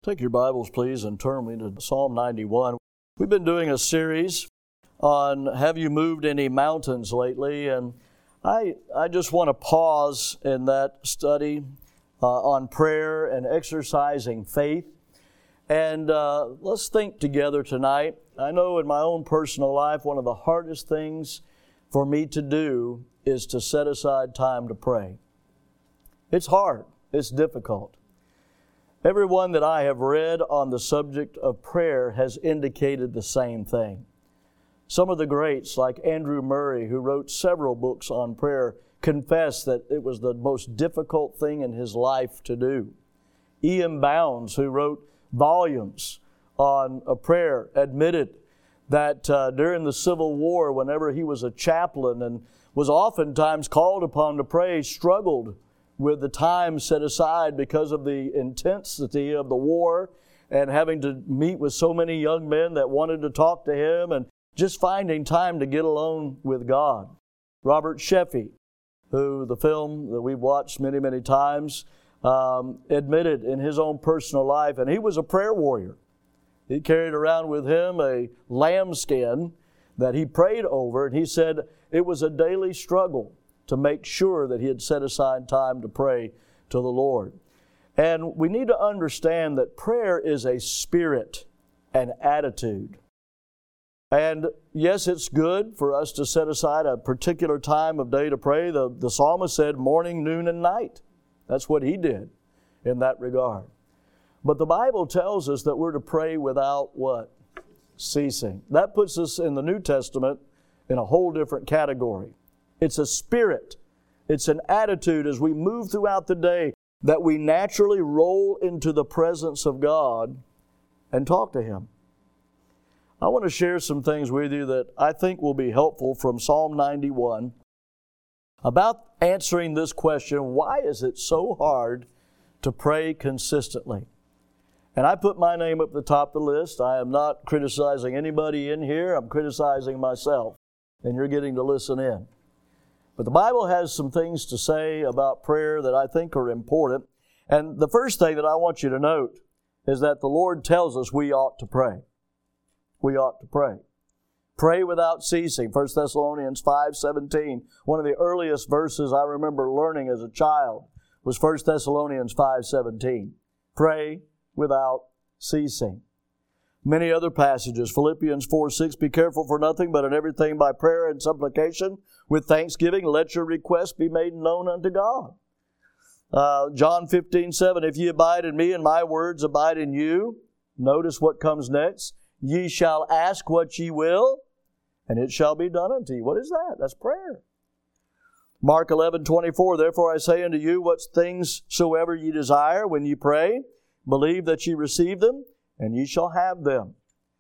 Take your Bibles, please, and turn me to Psalm 91. We've been doing a series on Have You Moved Any Mountains lately? And I just want to pause in that study on prayer and exercising faith. And let's think together tonight. I know in my own personal life, one of the hardest things for me to do is to set aside time to pray. It's hard. It's difficult. Everyone that I have read on the subject of prayer has indicated the same thing. Some of the greats, like Andrew Murray, who wrote several books on prayer, confessed that it was the most difficult thing in his life to do. E.M. Bounds, who wrote volumes on prayer, admitted that during the Civil War, whenever he was a chaplain and was oftentimes called upon to pray, struggled with the time set aside because of the intensity of the war and having to meet with so many young men that wanted to talk to him and just finding time to get alone with God. Robert Sheffey, who the film that we've watched many, many times, admitted in his own personal life, and he was a prayer warrior. He carried around with him a lambskin that he prayed over, and he said it was a daily struggle to make sure that he had set aside time to pray to the Lord. And we need to understand that prayer is a spirit, an attitude. And yes, it's good for us to set aside a particular time of day to pray. The psalmist said morning, noon, and night. That's what he did in that regard. But the Bible tells us that we're to pray without what? Ceasing. That puts us in the New Testament in a whole different category. It's a spirit. It's an attitude as we move throughout the day that we naturally roll into the presence of God and talk to Him. I want to share some things with you that I think will be helpful from Psalm 91 about answering this question, why is it so hard to pray consistently? And I put my name up at the top of the list. I am not criticizing anybody in here. I'm criticizing myself. And you're getting to listen in. But the Bible has some things to say about prayer that I think are important. And the first thing that I want you to note is that the Lord tells us we ought to pray. We ought to pray. Pray without ceasing. 1 Thessalonians 5:17. One of the earliest verses I remember learning as a child was 1 Thessalonians 5:17. Pray without ceasing. Many other passages. Philippians 4:6. Be careful for nothing, but in everything by prayer and supplication with thanksgiving, let your requests be made known unto God. John 15:7. If ye abide in me and my words abide in you, notice what comes next. Ye shall ask what ye will, and it shall be done unto you. What is that? That's prayer. Mark 11:24. Therefore I say unto you, what things soever ye desire when ye pray, believe that ye receive them, and ye shall have them.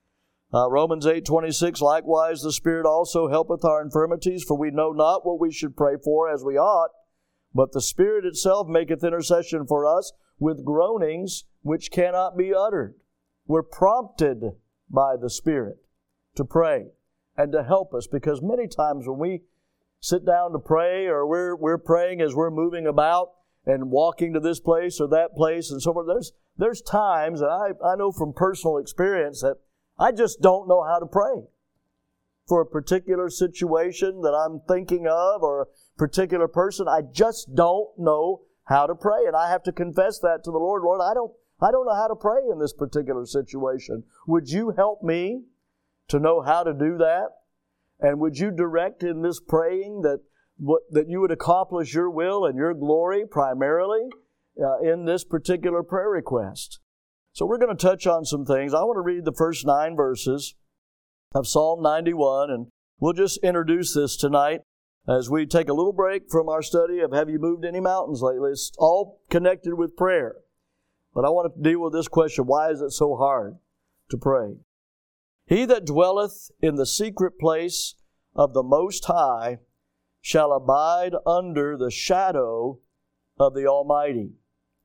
Romans 8:26, likewise the Spirit also helpeth our infirmities, for we know not what we should pray for as we ought, but the Spirit itself maketh intercession for us with groanings which cannot be uttered. We're prompted by the Spirit to pray and to help us, because many times when we sit down to pray, or we're praying as we're moving about and walking to this place or that place and so forth, there's times, and I know from personal experience, that I just don't know how to pray for a particular situation that I'm thinking of or a particular person. I just don't know how to pray, and I have to confess that to the Lord. Lord, I don't know how to pray in this particular situation. Would you help me to know how to do that? And would you direct in this praying that you would accomplish your will and your glory primarily in this particular prayer request? So we're going to touch on some things. I want to read the first 9 verses of Psalm 91, and we'll just introduce this tonight as we take a little break from our study of Have You Moved Any Mountains lately? It's all connected with prayer. But I want to deal with this question, why is it so hard to pray? He that dwelleth in the secret place of the Most High shall abide under the shadow of the Almighty.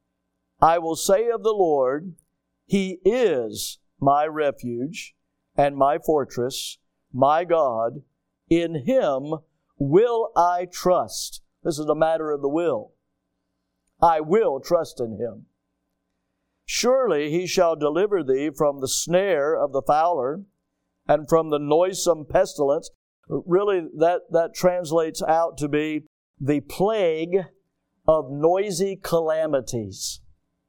I will say of the Lord, He is my refuge and my fortress, my God. In Him will I trust. This is a matter of the will. I will trust in Him. Surely he shall deliver thee from the snare of the fowler and from the noisome pestilence. Really, that translates out to be the plague of noisy calamities.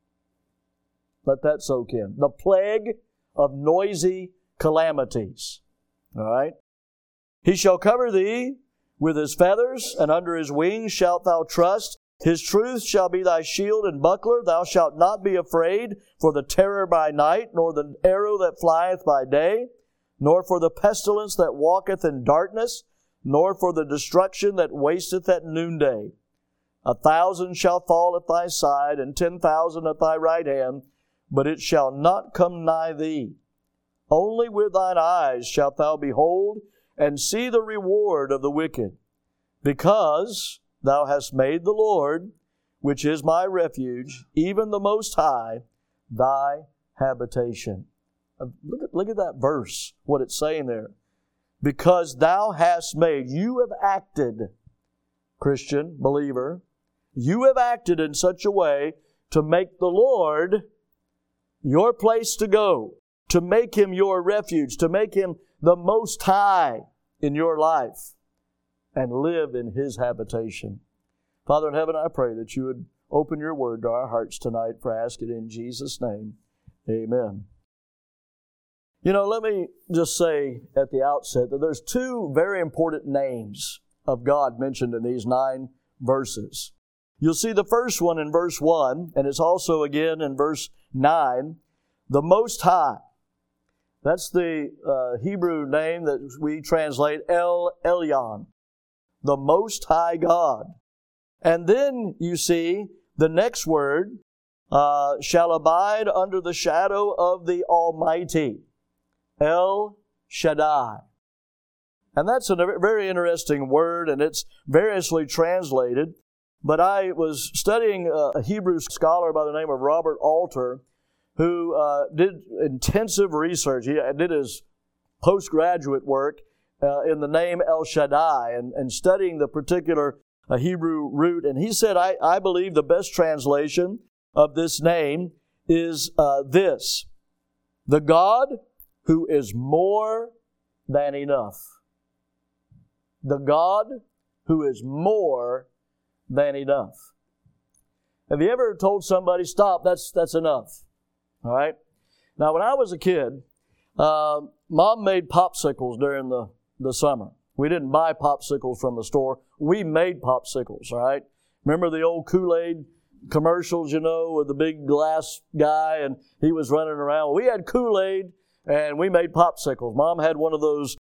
Let that soak in. The plague of noisy calamities. All right? He shall cover thee with his feathers, and under his wings shalt thou trust. His truth shall be thy shield and buckler. Thou shalt not be afraid for the terror by night, nor the arrow that flieth by day, nor for the pestilence that walketh in darkness, nor for the destruction that wasteth at noonday. 1,000 shall fall at thy side, and 10,000 at thy right hand, but it shall not come nigh thee. Only with thine eyes shalt thou behold, and see the reward of the wicked, because thou hast made the Lord, which is my refuge, even the Most High, thy habitation. Look at that verse, what it's saying there. Because thou hast made, you have acted, Christian, believer, you have acted in such a way to make the Lord your place to go, to make Him your refuge, to make Him the Most High in your life, and live in His habitation. Father in heaven, I pray that you would open your word to our hearts tonight, for I ask it in Jesus' name. Amen. You know, let me just say at the outset that there's two very important names of God mentioned in these 9 verses. You'll see the first one in verse 1, and it's also again in verse 9, the Most High. That's the Hebrew name that we translate El Elyon, the Most High God. And then you see the next word, shall abide under the shadow of the Almighty, El Shaddai. And that's a very interesting word, and it's variously translated. But I was studying a Hebrew scholar by the name of Robert Alter, who did intensive research. He did his postgraduate work in the name El Shaddai and studying the particular Hebrew root. And he said, I believe the best translation of this name is this: the God who is more than enough. The God who is more than enough. Have you ever told somebody, stop, that's enough? All right? Now, when I was a kid, Mom made popsicles during the summer. We didn't buy popsicles from the store. We made popsicles, all right? Remember the old Kool-Aid commercials, you know, with the big glass guy, and he was running around? We had Kool-Aid, and we made popsicles. Mom had one of those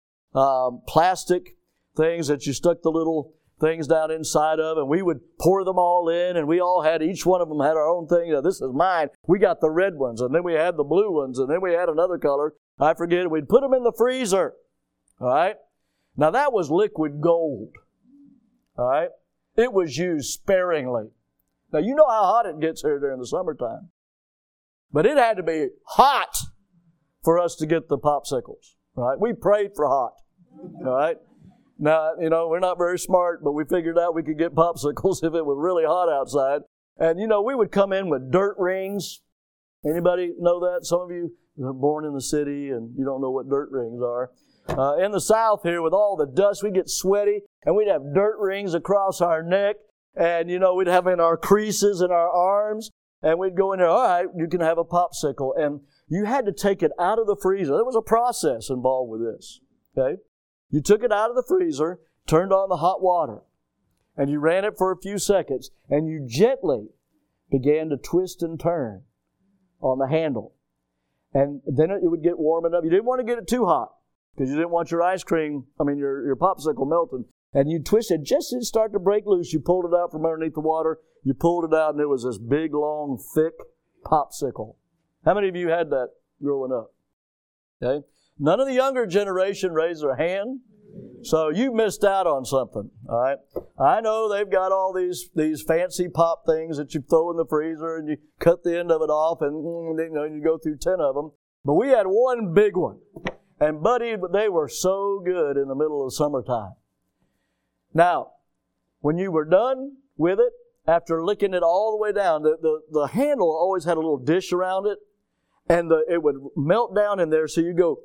plastic things that you stuck the little things down inside of, and we would pour them all in, and we all had, each one of them had our own thing. You know, this is mine. We got the red ones, and then we had the blue ones, and then we had another color. I forget. We'd put them in the freezer. All right? Now, that was liquid gold. All right? It was used sparingly. Now, you know how hot it gets here during the summertime. But it had to be hot for us to get the popsicles. Right? We prayed for hot. All right? Now, you know, we're not very smart, but we figured out we could get popsicles if it was really hot outside. And, you know, we would come in with dirt rings. Anybody know that? Some of you are born in the city and you don't know what dirt rings are. In the South here, with all the dust, we get sweaty, and we'd have dirt rings across our neck. And, you know, we'd have in our creases in our arms. And we'd go in there, all right, you can have a popsicle. And you had to take it out of the freezer. There was a process involved with this, okay? You took it out of the freezer, turned on the hot water, and you ran it for a few seconds, and you gently began to twist and turn on the handle. And then it would get warm enough. You didn't want to get it too hot because you didn't want your your popsicle melting. And you twisted just as it started to break loose. You pulled it out from underneath the water. You pulled it out, and it was this big, long, thick popsicle. How many of you had that growing up? Okay. None of the younger generation raised their hand, so you missed out on something, all right? I know they've got all these fancy pop things that you throw in the freezer and you cut the end of it off and you go through 10 of them. But we had one big one, and buddy, they were so good in the middle of the summertime. Now, when you were done with it after licking it all the way down, the handle always had a little dish around it, and it would melt down in there, so you go,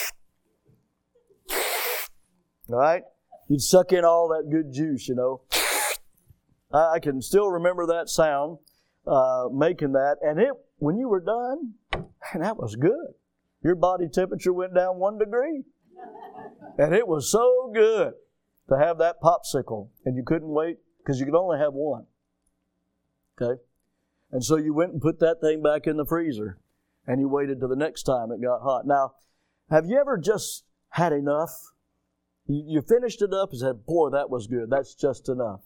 all right? You'd suck in all that good juice, you know. I can still remember that sound, making that, and when you were done, man, that was good. Your body temperature went down 1 degree. And it was so good to have that popsicle. And you couldn't wait because you could only have one. Okay? And so you went and put that thing back in the freezer. And you waited till the next time it got hot. Now, have you ever just had enough? You finished it up and said, boy, that was good. That's just enough.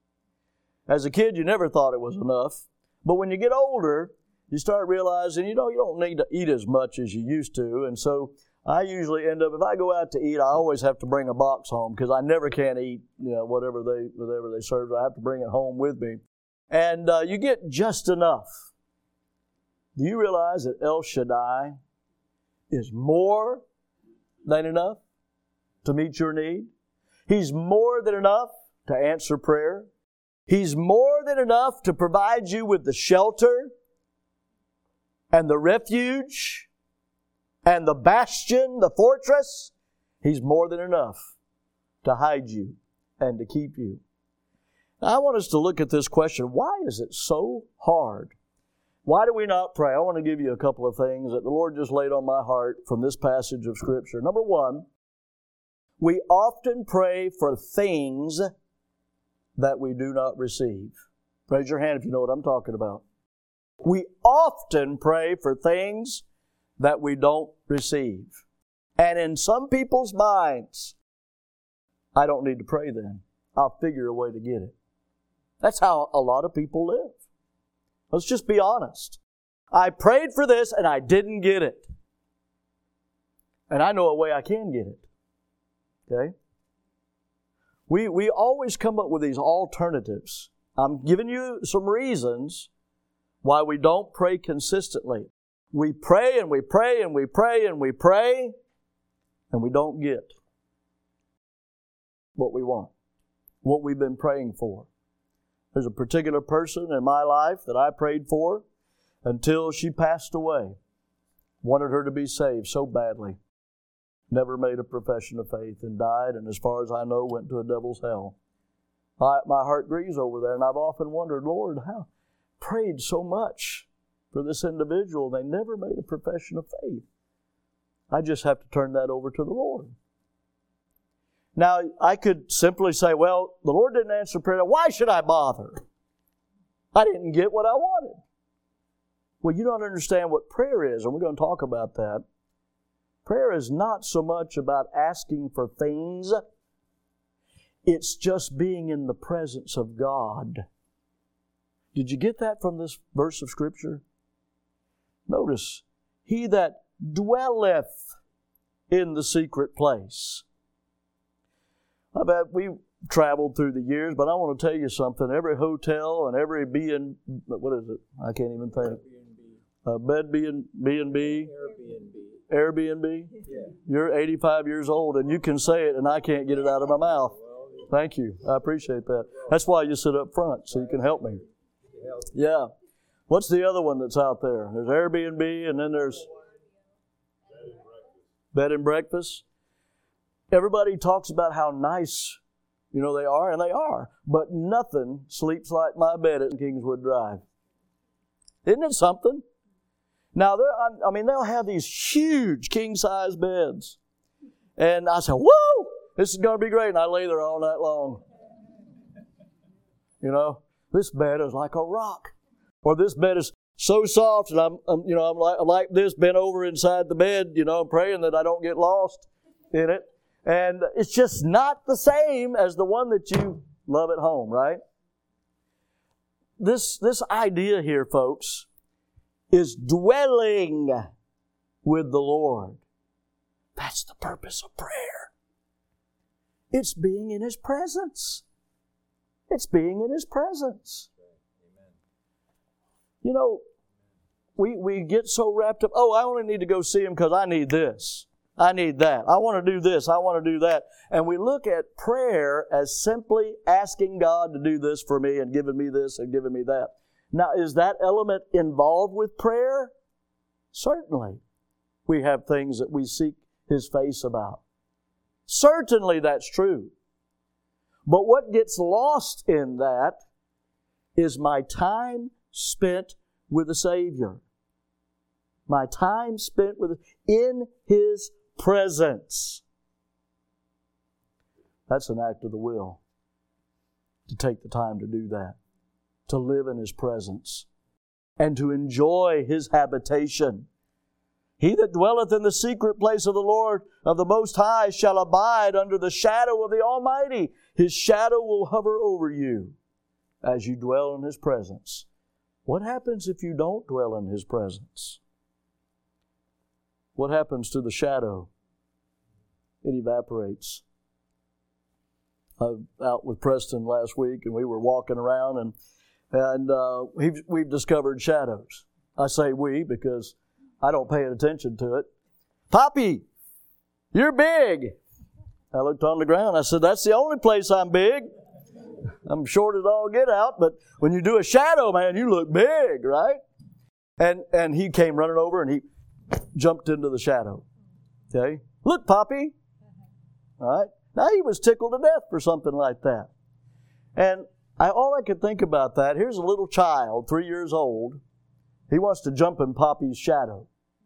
As a kid, you never thought it was enough. But when you get older, you start realizing, you don't need to eat as much as you used to. And so I usually end up, if I go out to eat, I always have to bring a box home because I never can eat, whatever they serve. I have to bring it home with me. And you get just enough. Do you realize that El Shaddai is more than enough to meet your need? He's more than enough to answer prayer. He's more than enough to provide you with the shelter and the refuge and the bastion, the fortress. He's more than enough to hide you and to keep you. Now, I want us to look at this question. Why is it so hard? Why do we not pray? I want to give you a couple of things that the Lord just laid on my heart from this passage of Scripture. Number one, we often pray for things that we do not receive. Raise your hand if you know what I'm talking about. We often pray for things that we don't receive. And in some people's minds, I don't need to pray then. I'll figure a way to get it. That's how a lot of people live. Let's just be honest. I prayed for this and I didn't get it. And I know a way I can get it. Okay? We always come up with these alternatives. I'm giving you some reasons why we don't pray consistently. We pray and we pray and we pray and we pray, and we don't get what we want, what we've been praying for. There's a particular person in my life that I prayed for until she passed away. Wanted her to be saved so badly. Never made a profession of faith and died, and as far as I know, went to a devil's hell. My heart grieves over there, and I've often wondered, Lord, how prayed so much for this individual. They never made a profession of faith. I just have to turn that over to the Lord. Now, I could simply say, well, the Lord didn't answer prayer. Why should I bother? I didn't get what I wanted. Well, you don't understand what prayer is, and we're going to talk about that. Prayer is not so much about asking for things. It's just being in the presence of God. Did you get that from this verse of Scripture? Notice, he that dwelleth in the secret place. I bet we traveled through the years, but I want to tell you something. Every hotel and every what is it? I can't even think. B&B. Airbnb? Yeah. You're 85 years old and you can say it and I can't get it out of my mouth. Thank you. I appreciate that. That's why you sit up front, so you can help me. Yeah. What's the other one that's out there? There's Airbnb and then there's bed and breakfast. Everybody talks about how nice, they are, and they are. But nothing sleeps like my bed at Kingswood Drive. Isn't it something? Now, they'll have these huge king-size beds. And I say, whoa, this is going to be great. And I lay there all night long. This bed is like a rock. Or this bed is so soft, and I'm like this, bent over inside the bed, praying that I don't get lost in it. And it's just not the same as the one that you love at home, right? This idea here, folks, is dwelling with the Lord. That's the purpose of prayer. It's being in His presence. It's being in His presence. We get so wrapped up, I only need to go see Him because I need this. I need that. I want to do this. I want to do that. And we look at prayer as simply asking God to do this for me and giving me this and giving me that. Now, is that element involved with prayer? Certainly. We have things that we seek His face about. Certainly that's true. But what gets lost in that is my time spent with the Savior. My time spent in His presence. That's an act of the will. To take the time to do that. To live in His presence. And to enjoy His habitation. He that dwelleth in the secret place of the Lord of the Most High shall abide under the shadow of the Almighty. His shadow will hover over you as you dwell in His presence. What happens if you don't dwell in His presence? What happens to the shadow? It evaporates. I was out with Preston last week and we were walking around and we've discovered shadows. I say we because I don't pay attention to it. Poppy, you're big. I looked on the ground. I said, that's the only place I'm big. I'm short as all get out, but when you do a shadow, man, you look big, right? And he came running over and he jumped into the shadow. Okay? Look, Poppy. All right? Now he was tickled to death for something like that. And all I could think about that, here's a little child, 3 years old. He wants to jump in Poppy's shadow.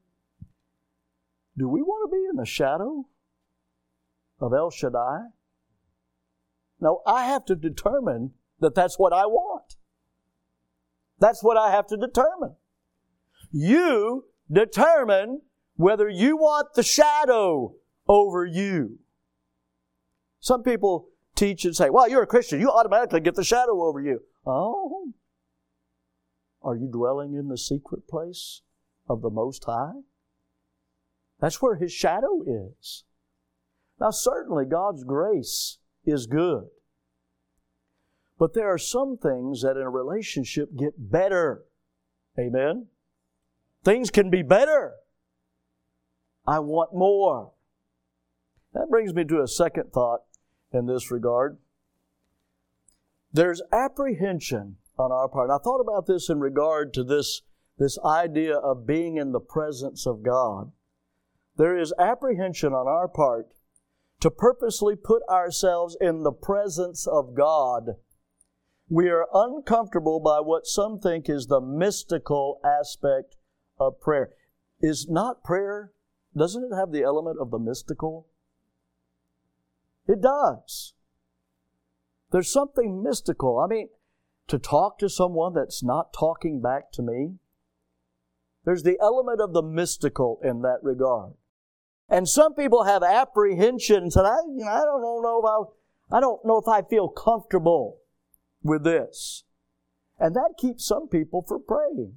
Do we want to be in the shadow of El Shaddai? No, I have to determine that that's what I want. That's what I have to determine. You determine whether you want the shadow over you. Some people teach and say, well, you're a Christian. You automatically get the shadow over you. Oh. Are you dwelling in the secret place of the Most High? That's where His shadow is. Now, certainly God's grace is good. But there are some things that in a relationship get better. Amen? Things can be better. I want more. That brings me to a second thought in this regard. There's apprehension on our part. I thought about this in regard to this idea of being in the presence of God. There is apprehension on our part to purposely put ourselves in the presence of God. We are uncomfortable by what some think is the mystical aspect of prayer. Is not prayer, doesn't it have the element of the mystical? It does. There's something mystical. I mean, to talk to someone that's not talking back to me, there's the element of the mystical in that regard. And some people have apprehensions, and I don't know if I feel comfortable with this. And that keeps some people from praying.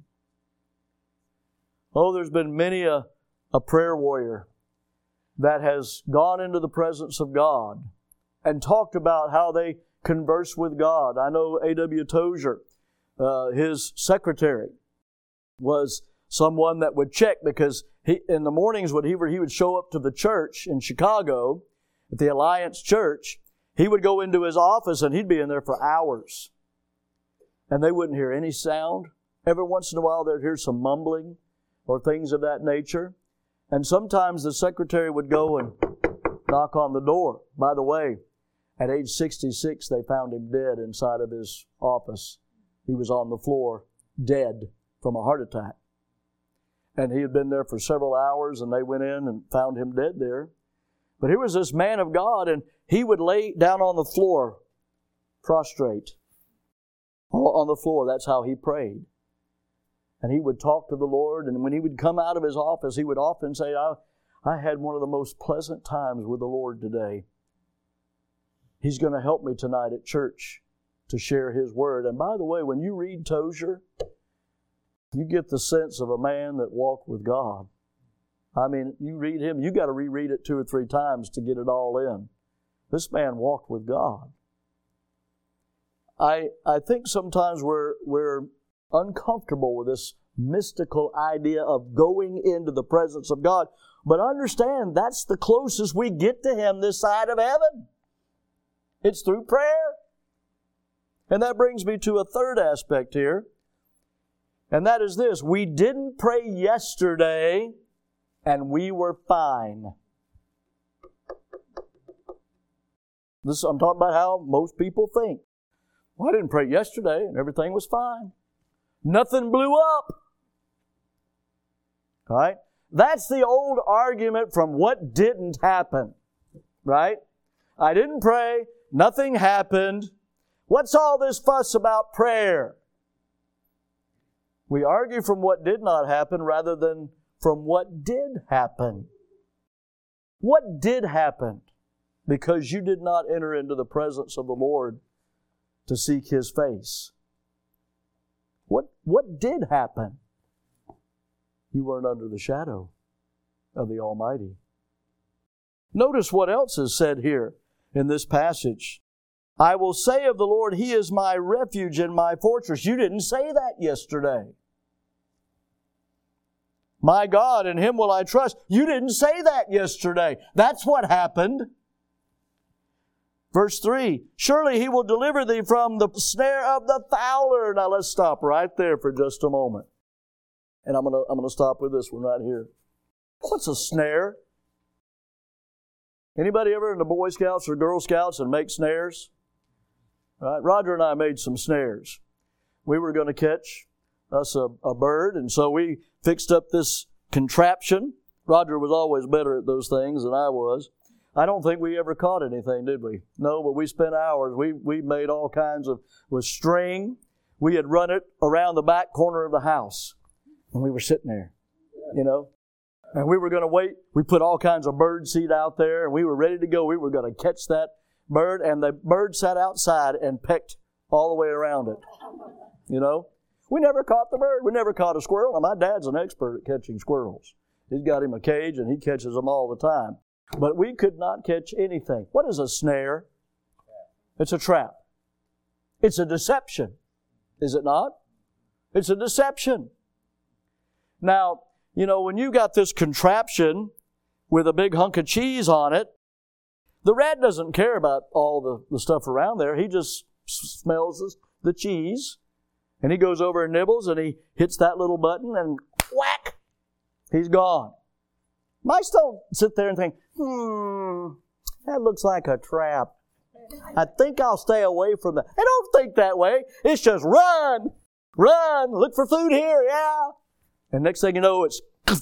Oh, there's been many a prayer warrior that has gone into the presence of God and talked about how they converse with God. I know A.W. Tozer, his secretary, was someone that would check because in the mornings when he would show up to the church in Chicago, at the Alliance Church, he would go into his office and he'd be in there for hours. And they wouldn't hear any sound. Every once in a while they'd hear some mumbling or things of that nature. And sometimes the secretary would go and knock on the door. By the way, at age 66, they found him dead inside of his office. He was on the floor, dead from a heart attack. And he had been there for several hours, and they went in and found him dead there. But here was this man of God, and he would lay down on the floor, prostrate. On the floor, that's how he prayed. And he would talk to the Lord, and when he would come out of his office, he would often say, I had one of the most pleasant times with the Lord today. He's going to help me tonight at church to share His Word. And by the way, when you read Tozer, you get the sense of a man that walked with God. I mean, you read him, you got to reread it 2 or 3 times to get it all in. This man walked with God. I think sometimes we're uncomfortable with this mystical idea of going into the presence of God. But understand, that's the closest we get to Him this side of heaven. It's through prayer. And that brings me to a third aspect here. And that is this: we didn't pray yesterday and we were fine. I'm talking about how most people think. Well, I didn't pray yesterday and everything was fine. Nothing blew up. Right? That's the old argument from what didn't happen. Right? I didn't pray. Nothing happened. What's all this fuss about prayer? We argue from what did not happen rather than from what did happen. What did happen? Because you did not enter into the presence of the Lord to seek His face. What did happen? You weren't under the shadow of the Almighty. Notice what else is said here in this passage. I will say of the Lord, He is my refuge and my fortress. You didn't say that yesterday. My God, in Him will I trust. You didn't say that yesterday. That's what happened. Verse 3, surely He will deliver thee from the snare of the fowler. Now let's stop right there for just a moment. And I'm gonna stop with this one right here. What's a snare? Anybody ever in the Boy Scouts or Girl Scouts and make snares? Right? Roger and I made some snares. We were going to catch us a bird, and so we fixed up this contraption. Roger was always better at those things than I was. I don't think we ever caught anything, did we? No, but we spent hours. We made all kinds with string. We had run it around the back corner of the house, and we were sitting there, and we were going to wait. We put all kinds of bird seed out there, and we were ready to go. We were going to catch that bird, and the bird sat outside and pecked all the way around it. We never caught the bird. We never caught a squirrel. Now, my dad's an expert at catching squirrels. He's got him a cage, and he catches them all the time. But we could not catch anything. What is a snare? It's a trap. It's a deception. Is it not? It's a deception. Now, when you got this contraption with a big hunk of cheese on it, the rat doesn't care about all the stuff around there. He just smells the cheese, and he goes over and nibbles, and he hits that little button, and whack, he's gone. Mice don't sit there and think, that looks like a trap. I think I'll stay away from that. They don't think that way. It's just run, look for food here, yeah. And next thing you know, it's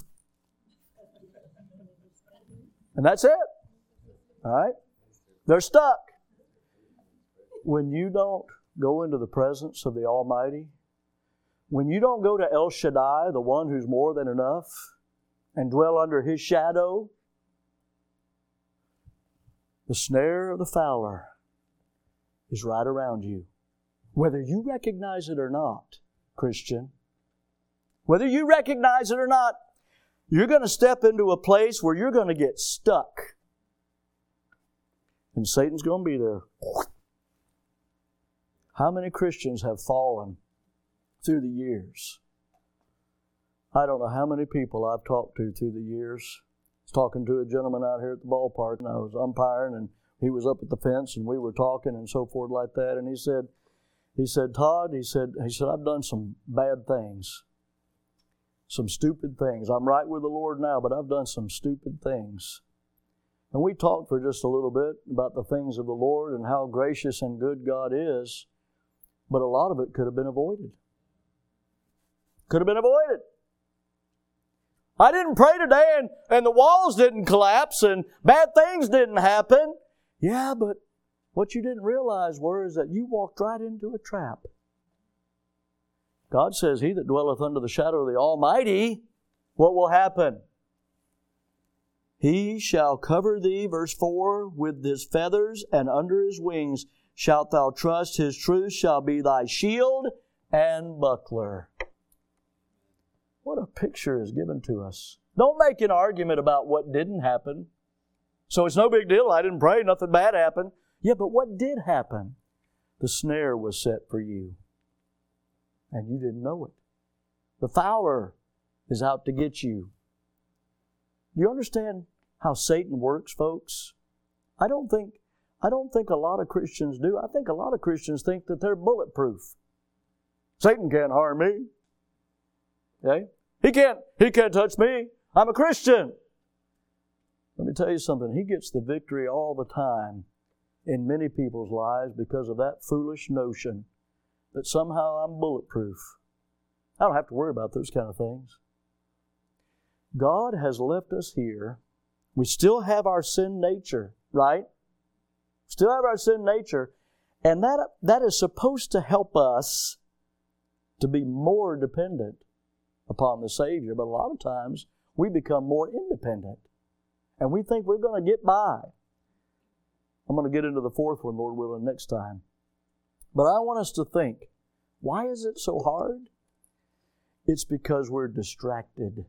and that's it. All right? They're stuck. When you don't go into the presence of the Almighty, when you don't go to El Shaddai, the one who's more than enough, and dwell under His shadow, the snare of the fowler is right around you. Whether you recognize it or not, Christian, whether you recognize it or not, you're going to step into a place where you're going to get stuck. And Satan's going to be there. How many Christians have fallen through the years? I don't know how many people I've talked to through the years. I was talking to a gentleman out here at the ballpark, and I was umpiring, and he was up at the fence, and we were talking and so forth like that. And he said, Todd, he said, I've done some bad things, some stupid things. I'm right with the Lord now, but I've done some stupid things. And we talked for just a little bit about the things of the Lord and how gracious and good God is, but a lot of it could have been avoided. Could have been avoided. I didn't pray today and the walls didn't collapse and bad things didn't happen. Yeah, but what you didn't realize is that you walked right into a trap. God says, he that dwelleth under the shadow of the Almighty, what will happen? He shall cover thee, verse 4, with His feathers, and under His wings shalt thou trust. His truth shall be thy shield and buckler. What a picture is given to us. Don't make an argument about what didn't happen. So it's no big deal. I didn't pray. Nothing bad happened. Yeah, but what did happen? The snare was set for you. And you didn't know it. The fowler is out to get you. Do you understand how Satan works, folks? I don't think a lot of Christians do. I think a lot of Christians think that they're bulletproof. Satan can't harm me. Okay? He can't touch me. I'm a Christian. Let me tell you something. He gets the victory all the time in many people's lives because of that foolish notion that somehow I'm bulletproof. I don't have to worry about those kind of things. God has left us here. We still have our sin nature, right? Still have our sin nature. And that is supposed to help us to be more dependent upon the Savior. But a lot of times we become more independent. And we think we're going to get by. I'm going to get into the fourth one, Lord willing, next time. But I want us to think, why is it so hard? It's because we're distracted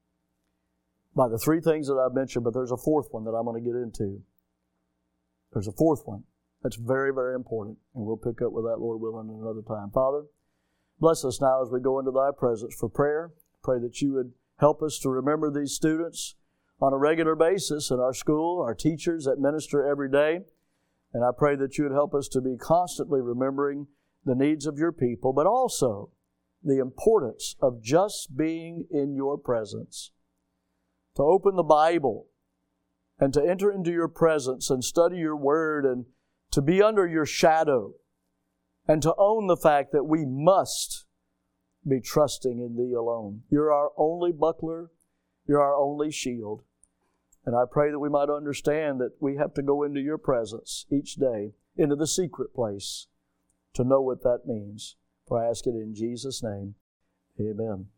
by the three things that I've mentioned, but there's a fourth one that I'm going to get into. There's a fourth one that's very, very important, and we'll pick up with that, Lord willing, another time. Father, bless us now as we go into Thy presence for prayer. Pray that You would help us to remember these students on a regular basis in our school, our teachers that minister every day. And I pray that You would help us to be constantly remembering the needs of Your people, but also the importance of just being in Your presence. To open the Bible and to enter into Your presence and study Your Word and to be under Your shadow and to own the fact that we must be trusting in Thee alone. You're our only buckler. You're our only shield. And I pray that we might understand that we have to go into Your presence each day, into the secret place, to know what that means. For I ask it in Jesus' name. Amen.